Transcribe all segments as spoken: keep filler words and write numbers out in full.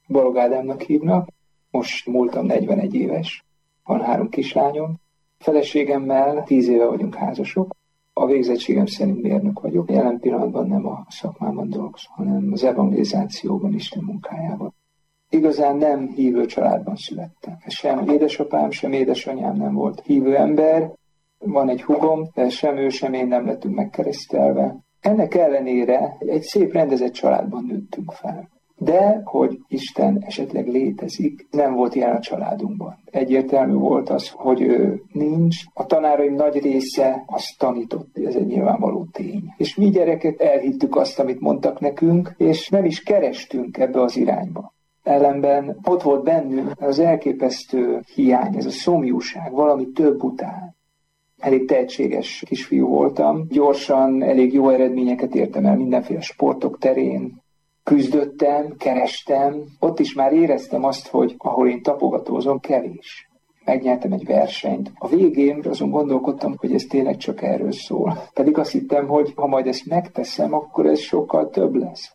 Balog Ádámnak hívnak, most múltam negyvenegy éves, van három kislányom. Feleségemmel tíz éve vagyunk házasok. A végzettségem szerint mérnök vagyok. Jelen pillanatban nem a szakmában dolgozom, hanem az evangelizációban, Isten munkájában. Igazán nem hívő családban születtem. Sem édesapám, sem édesanyám nem volt hívő ember. Van egy húgom, de sem ő, sem én nem lettünk megkeresztelve. Ennek ellenére egy szép rendezett családban nőttünk fel. De, hogy Isten esetleg létezik, nem volt ilyen a családunkban. Egyértelmű volt az, hogy ő nincs. A tanáraim nagy része azt tanított, ez egy nyilvánvaló tény. És mi gyerekek elhittük azt, amit mondtak nekünk, és nem is kerestünk ebbe az irányba. Ellenben ott volt bennünk az elképesztő hiány, ez a szomjúság, valami több után. Elég tehetséges kisfiú voltam, gyorsan elég jó eredményeket értem el mindenféle sportok terén. Küzdöttem, kerestem, ott is már éreztem azt, hogy ahol én tapogatózom, kevés. Megnyertem egy versenyt. A végén azon gondolkodtam, hogy ez tényleg csak erről szól. Pedig azt hittem, hogy ha majd ezt megteszem, akkor ez sokkal több lesz.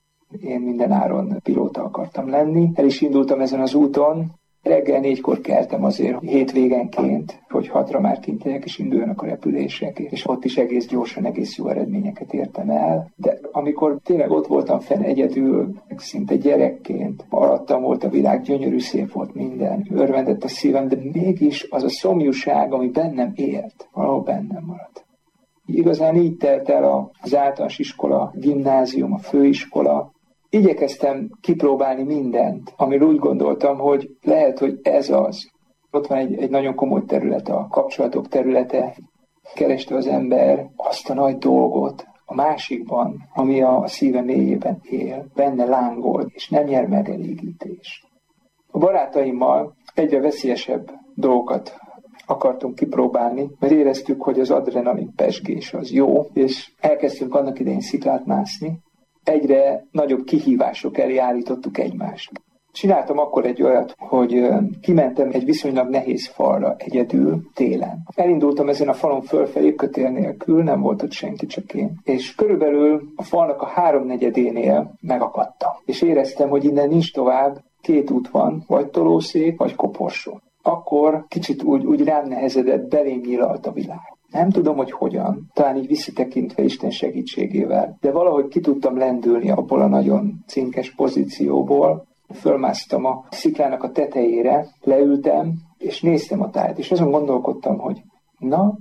Én minden áron pilóta akartam lenni. El is indultam ezen az úton. Reggel négykor keltem azért hétvégenként, hogy hatra már kint legyek, és induljanak a repülések, és ott is egész gyorsan, egész jó eredményeket értem el. De amikor tényleg ott voltam fenn egyedül, szinte gyerekként, alattam volt a világ, gyönyörű, szép volt minden, örvendett a szívem, de mégis az a szomjúság, ami bennem élt, valahol bennem maradt. Igazán így telt el az általános iskola, gimnázium, a főiskola. Igyekeztem kipróbálni mindent, amiről úgy gondoltam, hogy lehet, hogy ez az. Ott van egy, egy nagyon komoly terület, a kapcsolatok területe. Kereste az ember azt a nagy dolgot a másikban, ami a szíve mélyében él, benne lángol, és nem nyer megelégítést. A barátaimmal egyre veszélyesebb dolgokat akartunk kipróbálni, mert éreztük, hogy az adrenalin pezsgés az jó, és elkezdtünk annak idején sziklát mászni. Egyre nagyobb kihívások elé állítottuk egymást. Csináltam akkor egy olyat, hogy kimentem egy viszonylag nehéz falra egyedül télen. Elindultam ezen a falon fölfelé kötél nélkül, nem volt ott senki, csak én. És körülbelül a falnak a háromnegyedénél megakadtam. És éreztem, hogy innen nincs tovább, két út van, vagy tolószék, vagy koporsó. Akkor kicsit úgy, úgy rám nehezedett, belém nyilalt a világ. Nem tudom, hogy hogyan, talán így visszatekintve Isten segítségével, de valahogy ki tudtam lendülni abból a nagyon cinkes pozícióból. Fölmásztam a sziklának a tetejére, leültem, és néztem a tájat, és azon gondolkodtam, hogy na,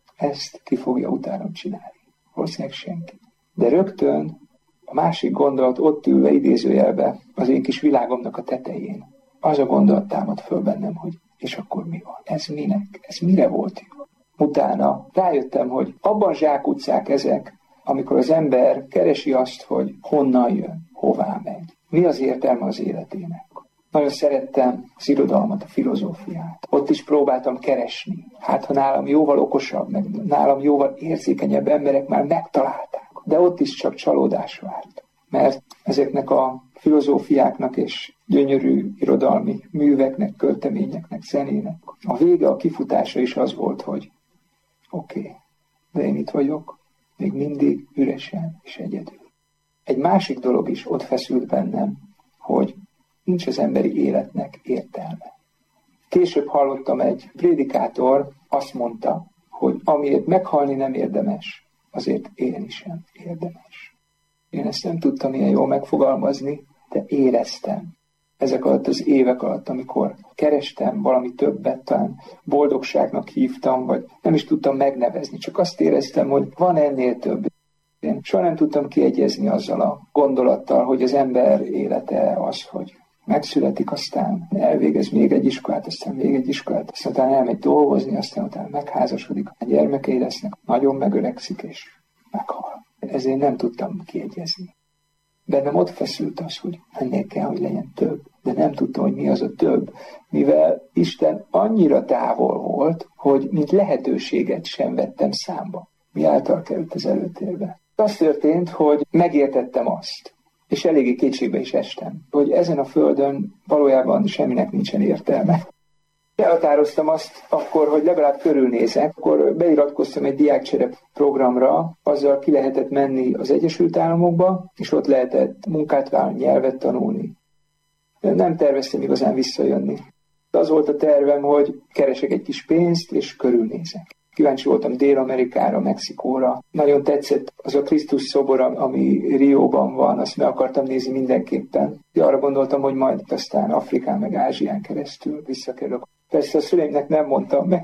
ezt ki fogja utánam csinálni. Valószínűleg senki. De rögtön a másik gondolat ott ülve idézőjelbe az én kis világomnak a tetején. Az a gondolat támad föl bennem, hogy és akkor mi van? Ez minek? Ez mire volt jó? Utána rájöttem, hogy abban zsákutcák ezek, amikor az ember keresi azt, hogy honnan jön, hová megy. Mi az értelme az életének? Nagyon szerettem az irodalmat, a filozófiát. Ott is próbáltam keresni. Hát, ha nálam jóval okosabb, meg nálam jóval érzékenyebb emberek már megtalálták. De ott is csak csalódás várt. Mert ezeknek a filozófiáknak és gyönyörű irodalmi műveknek, költeményeknek, zenének a vége, a kifutása is az volt, hogy oké, okay, de én itt vagyok, még mindig üresen és egyedül. Egy másik dolog is ott feszült bennem, hogy nincs az emberi életnek értelme. Később hallottam egy prédikátor, azt mondta, hogy amiért meghalni nem érdemes, azért élni sem érdemes. Én ezt nem tudtam ilyen jól megfogalmazni, de éreztem. Ezek alatt az évek alatt, amikor kerestem valami többet, talán boldogságnak hívtam, vagy nem is tudtam megnevezni, csak azt éreztem, hogy van ennél több. Én soha nem tudtam kiegyezni azzal a gondolattal, hogy az ember élete az, hogy megszületik, aztán elvégez még egy iskolát, aztán még egy iskolát, aztán utána elmegy dolgozni, aztán utána megházasodik, a gyermekei lesznek, nagyon megöregszik, és meghal. Ezért nem tudtam kiegyezni. Bennem ott feszült az, hogy ennél kell, hogy legyen több, de nem tudtam, hogy mi az a több, mivel Isten annyira távol volt, hogy mint lehetőséget sem vettem számba. Mi által került az előtérbe. Az történt, hogy megértettem azt, és eléggé kétségbe is estem, hogy ezen a földön valójában semminek nincsen értelme. Elhatároztam azt akkor, hogy legalább körülnézek, akkor beiratkoztam egy diákcsere programra, azzal ki lehetett menni az Egyesült Államokba, és ott lehetett munkát vállalni, nyelvet tanulni. Nem terveztem igazán visszajönni. Az volt a tervem, hogy keresek egy kis pénzt, és körülnézek. Kíváncsi voltam Dél-Amerikára, Mexikóra. Nagyon tetszett az a Krisztus szobor, ami Rióban van, azt meg akartam nézni mindenképpen. De arra gondoltam, hogy majd aztán Afrikán meg Ázsián keresztül visszakerülök. Persze a szüleimnek nem mondtam meg,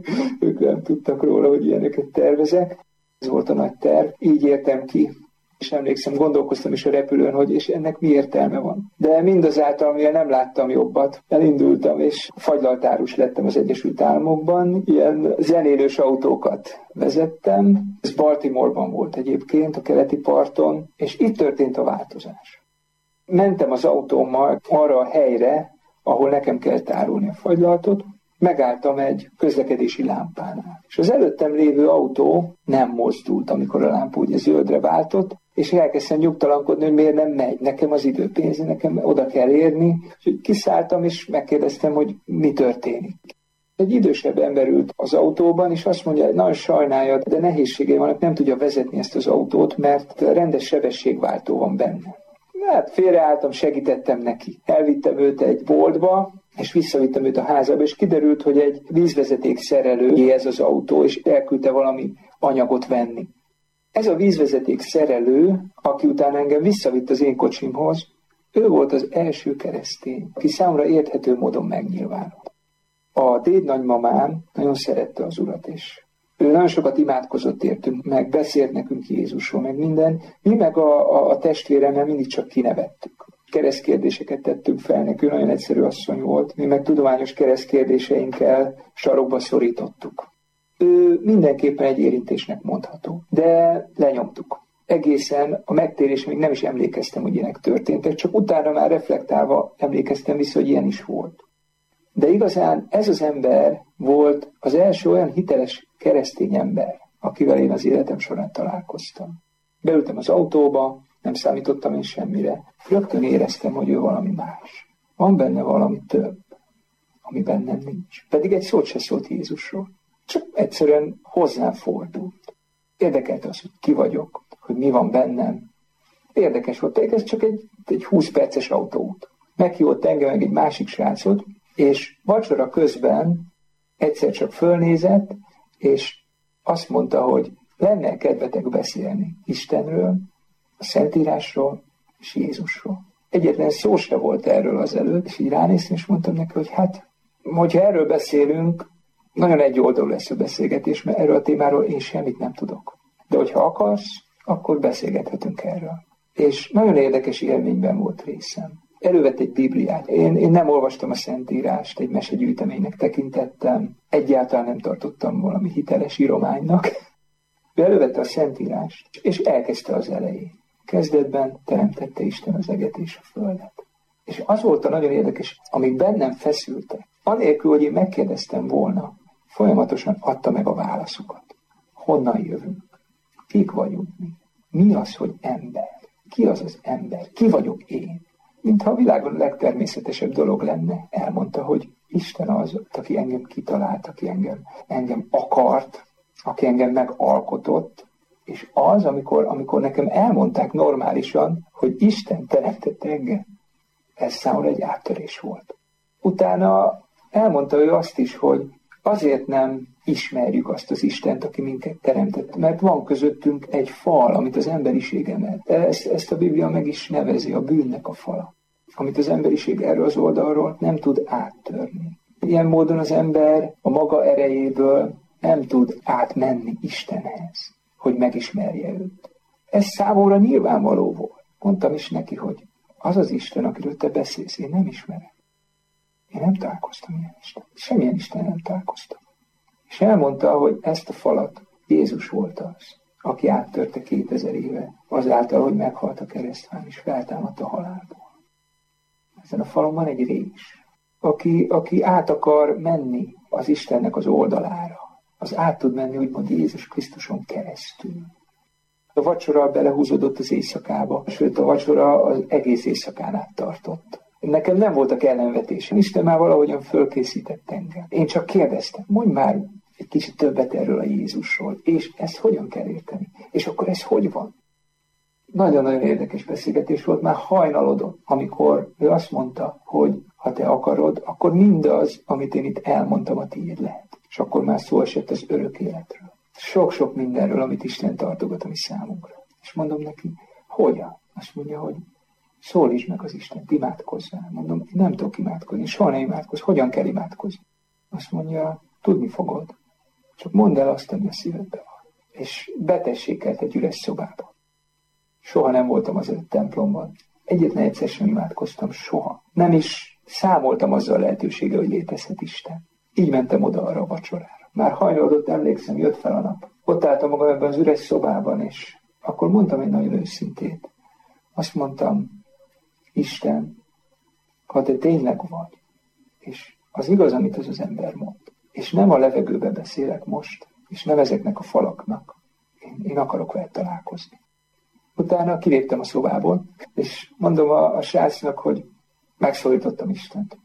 ők nem tudtak róla, hogy ilyeneket tervezek. Ez volt a nagy terv, így értem ki. És emlékszem, gondolkoztam is a repülőn, hogy és ennek mi értelme van. De mindazáltal, mivel nem láttam jobbat, elindultam, és fagylaltárus lettem az Egyesült Államokban. Ilyen zenélős autókat vezettem. Ez Baltimoreban volt egyébként, a keleti parton, és itt történt a változás. Mentem az autómmal arra a helyre, ahol nekem kell tárolni a fagylaltot, megálltam egy közlekedési lámpánál. És az előttem lévő autó nem mozdult, amikor a lámpa ugye zöldre váltott, és elkezdtem nyugtalankodni, hogy miért nem megy. Nekem az időpénz, nekem oda kell érni. Úgyhogy kiszálltam, és megkérdeztem, hogy mi történik. Egy idősebb ember ült az autóban, és azt mondja, hogy nagyon sajnálja, de nehézségei vannak, nem tudja vezetni ezt az autót, mert rendes sebességváltó van benne. Hát félreálltam, segítettem neki. Elvittem őt egy boltba, és visszavittem őt a házába, és kiderült, hogy egy vízvezeték szerelő ez az autó, és elküldte valami anyagot venni. Ez a vízvezeték szerelő, aki utána engem visszavitt az én kocsimhoz, ő volt az első keresztény, aki számomra érthető módon megnyilvánult. A dédnagymamám nagyon szerette az Urat, és ő nagyon sokat imádkozott értünk, meg beszélt nekünk Jézusról, meg minden. Mi meg a, a, a testvéremmel mindig csak kinevettük. Keresztkérdéseket tettünk fel, neki nagyon egyszerű asszony volt, mi meg tudományos keresztkérdéseinkkel sarokba szorítottuk. Ő mindenképpen egy érintésnek mondható, de lenyomtuk. Egészen a megtérés még nem is emlékeztem, hogy ilyenek történtek, csak utána már reflektálva emlékeztem vissza, hogy ilyen is volt. De igazán ez az ember volt az első olyan hiteles keresztény ember, akivel én az életem során találkoztam. Beültem az autóba, nem számítottam én semmire. Rögtön éreztem, hogy ő valami más. Van benne valami több, ami bennem nincs. Pedig egy szót se szólt Jézusról. Csak egyszerűen hozzám fordult. Érdekelte az, hogy ki vagyok, hogy mi van bennem. Érdekes volt, ez csak egy, egy húsz perces autóút. Meghívott engem meg egy másik srácot, és vacsora közben egyszer csak fölnézett, és azt mondta, hogy lenne kedvetek beszélni Istenről, a Szentírásról és Jézusról. Egyetlen szó se volt erről azelőtt, és így ránéztem, és mondtam neki, hogy hát, hogyha erről beszélünk, nagyon egy oldalú lesz a beszélgetés, mert erről a témáról én semmit nem tudok. De hogyha akarsz, akkor beszélgethetünk erről. És nagyon érdekes élményben volt részem. Elővett egy Bibliát. Én, én nem olvastam a Szentírást, egy mesegyűjteménynek tekintettem, egyáltalán nem tartottam valami hiteles írománynak. Ő elővette a Szentírást, és elkezdte az elején. Kezdetben teremtette Isten az eget és a földet. És az volt a nagyon érdekes, amik bennem feszültek. Anélkül, hogy én megkérdeztem volna, folyamatosan adta meg a válaszokat. Honnan jövünk? Kik vagyunk mi? Mi az, hogy ember? Ki az az ember? Ki vagyok én? Mintha a világon a legtermészetesebb dolog lenne. Elmondta, hogy Isten az, aki engem kitalált, aki engem, engem akart, aki engem megalkotott, és az, amikor, amikor nekem elmondták normálisan, hogy Isten teremtett engem, ez számomra egy áttörés volt. Utána elmondta ő azt is, hogy azért nem ismerjük azt az Istent, aki minket teremtett, mert van közöttünk egy fal, amit az emberiség emelt. Ezt, ezt a Biblia meg is nevezi, a bűnnek a fala, amit az emberiség erről az oldalról nem tud áttörni. Ilyen módon az ember a maga erejéből nem tud átmenni Istenhez, hogy megismerje őt. Ez számomra nyilvánvaló volt. Mondtam is neki, hogy az az Isten, akiről te beszélsz, én nem ismerem. Én nem találkoztam ilyen Isten. Semmilyen Isten nem találkoztam. És elmondta, hogy ezt a falat Jézus volt az, aki áttörte kétezer éve, azáltal, hogy meghalt a keresztván, és feltámadt a halálból. Ezen a falon van egy rés, aki, aki át akar menni az Istennek az oldalára. Az át tud menni, úgymond Jézus Krisztuson keresztül. A vacsora belehúzódott az éjszakába, sőt a vacsora az egész éjszakán át tartott. Nekem nem voltak ellenvetésem. Isten már valahogyan fölkészített engem. Én csak kérdeztem, mondj már egy kicsit többet erről a Jézusról, és ezt hogyan kell érteni? És akkor ez hogy van? nagyon-nagyon érdekes beszélgetés volt, már hajnalodott, amikor ő azt mondta, hogy ha te akarod, akkor mindaz, amit én itt elmondtam, a tiéd lehet. És akkor már szó esett az örök életről. Sok-sok mindenről, amit Isten tartogat a mi számunkra. És mondom neki, hogyan? Azt mondja, hogy szólítsd meg az Istent, imádkozzál. Mondom, én nem tudok imádkozni, soha nem imádkozni. Hogyan kell imádkozni? Azt mondja, tudni fogod. Csak mondd el azt, ami a szívedben van. És betessék egy üres szobába. Soha nem voltam az öt templomban. Egyetlen egyszer sem imádkoztam, soha. Nem is számoltam azzal a lehetőséggel, hogy létezhet Isten. Így mentem oda arra a vacsorára. Már hajnalodott, emlékszem, jött fel a nap. Ott álltam magam ebben az üres szobában, és akkor mondtam egy nagyon őszintét. Azt mondtam, Isten, ha te tényleg vagy, és az igaz, amit az az ember mond, és nem a levegőbe beszélek most, és nem ezeknek a falaknak, én, én akarok veled találkozni. Utána kiléptem a szobából, és mondom a, a srácnak, hogy megszólítottam Istent.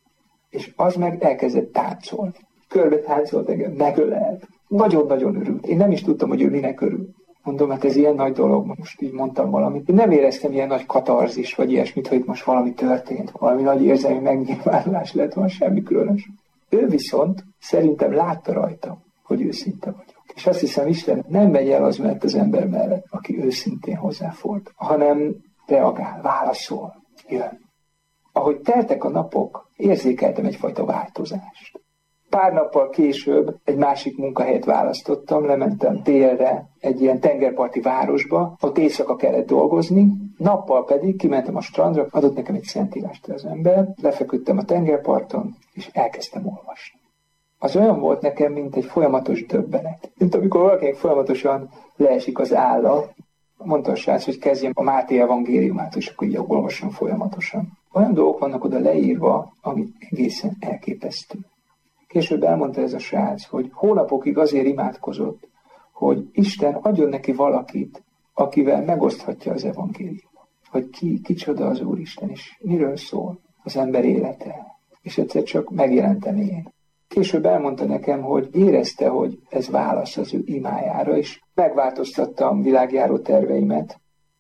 És az meg elkezdett táncolni. Körbe táncolt engem, megölelt. Nagyon-nagyon örült. Én nem is tudtam, hogy ő minek örül. Mondom, hát ez ilyen nagy dolog, most így mondtam valamit. Én nem éreztem ilyen nagy katarzis, vagy ilyesmit, hogy most valami történt, valami nagy érzelmi megnyilvánulás lett, van semmi különös. Ő viszont szerintem látta rajtam, hogy őszinte vagyok. És azt hiszem, Isten nem megy el az mellett az ember mellett, aki őszintén hozzáfordul, hanem reagál, válaszol, jön. Ahogy teltek a napok, érzékeltem egyfajta változást. Pár nappal később egy másik munkahelyet választottam, lementem délre egy ilyen tengerparti városba, ott éjszaka kellett dolgozni, nappal pedig kimentem a strandra, adott nekem egy szentírást az ember, lefeküdtem a tengerparton, és elkezdtem olvasni. Az olyan volt nekem, mint egy folyamatos döbbenet. Mint amikor valakinek folyamatosan leesik az álla, mondta a srác, hogy kezdjem a Máté evangéliumát, és akkor így olvasom folyamatosan. Olyan dolgok vannak oda leírva, ami egészen elképesztő. Később elmondta ez a srác, hogy hónapokig azért imádkozott, hogy Isten adjon neki valakit, akivel megoszthatja az evangéliumot. Hogy ki, kicsoda az Úristen, és miről szól az ember élete. És egyszer csak megjelentem én. Később elmondta nekem, hogy érezte, hogy ez válasz az ő imájára, és megváltoztattam világjáró terveimet.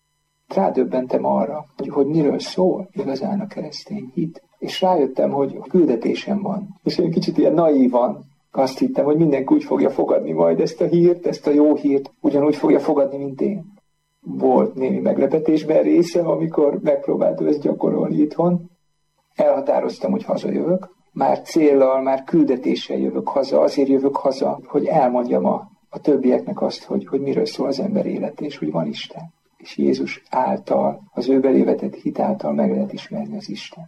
Rádöbbentem arra, hogy, hogy miről szól igazán a keresztény hit. És rájöttem, hogy küldetésem van. És én kicsit ilyen naívan azt hittem, hogy mindenki úgy fogja fogadni majd ezt a hírt, ezt a jó hírt, ugyanúgy fogja fogadni, mint én. Volt némi meglepetésben részem, amikor megpróbáltam ezt gyakorolni itthon. Elhatároztam, hogy hazajövök. Már céllal, már küldetéssel jövök haza, azért jövök haza, hogy elmondjam a, a többieknek azt, hogy, hogy miről szól az ember élete, és hogy van Isten. És Jézus által, az ő belévetett hit által meg lehet ismerni az Istent.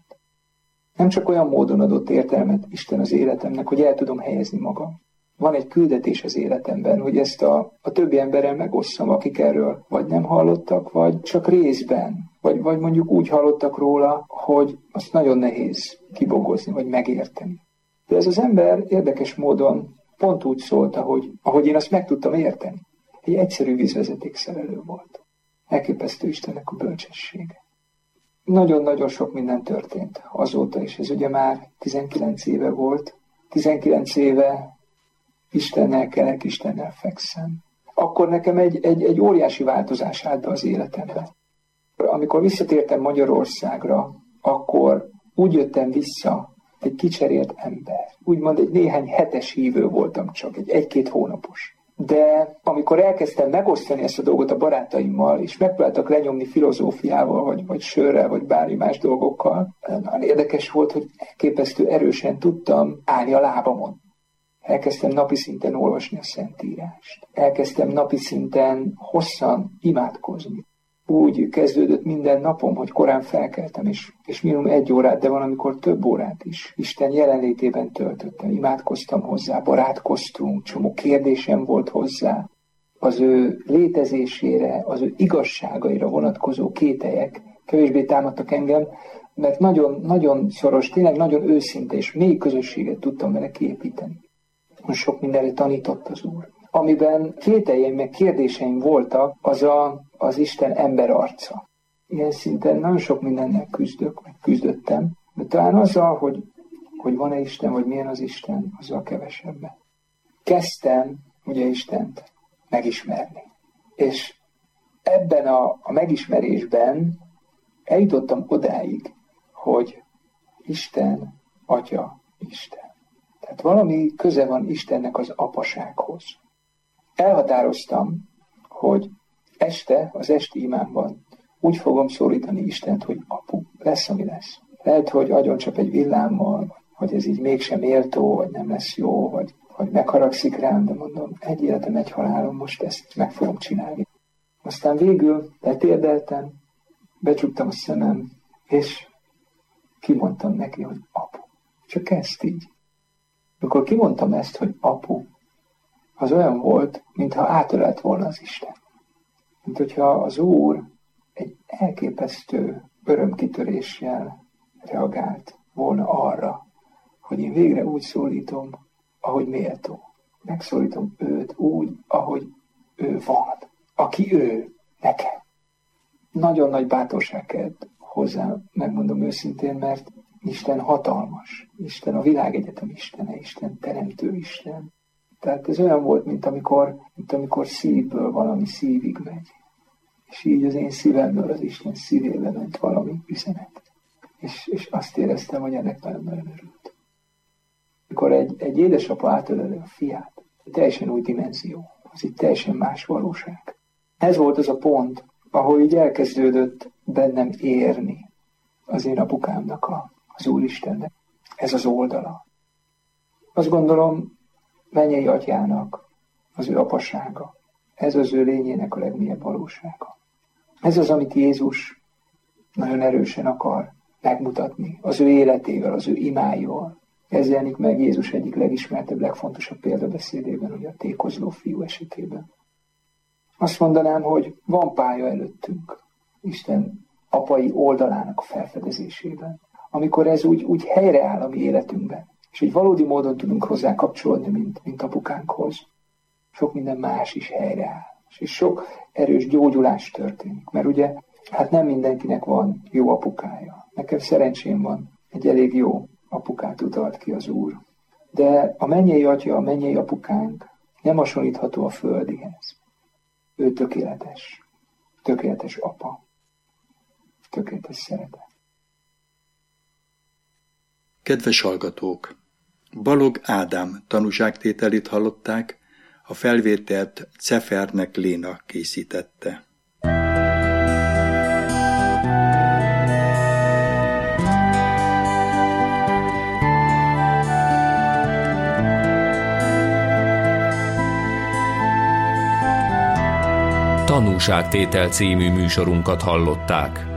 Nem csak olyan módon adott értelmet Isten az életemnek, hogy el tudom helyezni magam. Van egy küldetés az életemben, hogy ezt a, a többi emberrel megosszam, akik erről vagy nem hallottak, vagy csak részben, vagy, vagy mondjuk úgy hallottak róla, hogy azt nagyon nehéz kibogozni, vagy megérteni. De ez az ember érdekes módon pont úgy szólt, ahogy, ahogy én azt meg tudtam érteni. Egy egyszerű vízvezetékszerelő volt. Elképesztő Istennek a bölcsessége. Nagyon-nagyon sok minden történt azóta, és ez ugye már tizenkilenc éve volt. tizenkilenc éve Istennel kelek, Istennel fekszem. Akkor nekem egy, egy, egy óriási változás állt be az életembe. Amikor visszatértem Magyarországra, akkor úgy jöttem vissza, egy kicserélt ember. Úgymond egy néhány hetes hívő voltam csak, egy egy-két hónapos. De amikor elkezdtem megosztani ezt a dolgot a barátaimmal, és megpróbáltak lenyomni filozófiával, vagy, vagy sörrel, vagy bármi más dolgokkal, nagyon érdekes volt, hogy elképesztő erősen tudtam állni a lábamon. Elkezdtem napi szinten olvasni a Szentírást. Elkezdtem napi szinten hosszan imádkozni. Úgy kezdődött minden napom, hogy korán felkeltem, és, és minimum egy órát, de van, amikor több órát is Isten jelenlétében töltöttem. Imádkoztam hozzá, barátkoztunk, csomó kérdésem volt hozzá. Az ő létezésére, az ő igazságaira vonatkozó kételyek kevésbé támadtak engem, mert nagyon, nagyon szoros, tényleg nagyon őszinte és mély közösséget tudtam vele kiépíteni. Sok mindenre tanított az Úr. Amiben kételjeim meg kérdéseim voltak, az a, az Isten ember arca. Ilyen szinten nagyon sok mindennel küzdök, meg küzdöttem, de talán azzal, hogy, hogy van-e Isten, vagy milyen az Isten, azzal kevesebben. Kezdtem ugye Istent megismerni. És ebben a, a megismerésben eljutottam odáig, hogy Isten, Atya, Isten. Tehát valami köze van Istennek az apasághoz. Elhatároztam, hogy este, az esti imámban úgy fogom szólítani Istent, hogy apu, lesz, ami lesz. Lehet, hogy agyoncsap egy villámmal, hogy ez így mégsem méltó, vagy nem lesz jó, vagy, vagy megharagszik rám, de mondom, egy életem, egy halálom, most ezt meg fogom csinálni. Aztán végül letérdeltem, becsuktam a szemem, és kimondtam neki, hogy apu. Csak ezt így. Amikor kimondtam ezt, hogy apu, az olyan volt, mintha átölelt volna az Isten. Mint hogyha az Úr egy elképesztő örömkitöréssel reagált volna arra, hogy én végre úgy szólítom, ahogy méltó. Megszólítom őt úgy, ahogy ő van. Aki ő, nekem. Nagyon nagy bátorság kellett hozzá, megmondom őszintén, mert Isten hatalmas. Isten a világegyetem Istene, Isten teremtő Isten. Tehát ez olyan volt, mint amikor, mint amikor szívből valami szívig megy. És így az én szívemből az Isten szívébe ment valami üzenet. És, és azt éreztem, hogy ennek nagyon-nagyon örült. Amikor egy, egy édesapa átöleli a fiát, teljesen új dimenzió, az itt teljesen más valóság. Ez volt az a pont, ahol így elkezdődött bennem érni az én apukámnak, a, az Úristennek. Ez az oldala. Azt gondolom, mennyei atyának az ő apassága. Ez az ő lényének a legmélyebb valósága. Ez az, amit Jézus nagyon erősen akar megmutatni az ő életével, az ő imáival. Ez jelenik meg Jézus egyik legismertebb, legfontosabb példabeszédében, ugye a tékozló fiú esetében. Azt mondanám, hogy van pálya előttünk Isten apai oldalának a felfedezésében, amikor ez úgy, úgy helyreáll a mi életünkben, és egy valódi módon tudunk hozzá kapcsolódni, mint, mint apukánkhoz. Sok minden más is helyreáll, és sok erős gyógyulás történik, mert ugye hát nem mindenkinek van jó apukája. Nekem szerencsém van, egy elég jó apukát utalt ki az Úr. De a mennyei atya, a mennyei apukánk nem hasonlítható a földihez. Ő tökéletes. Tökéletes apa. Tökéletes szeretet. Kedves hallgatók! Balog Ádám tanúságtételét hallották, a felvételt Cefernek Léna készítette. Tanúságtétel című műsorunkat hallották.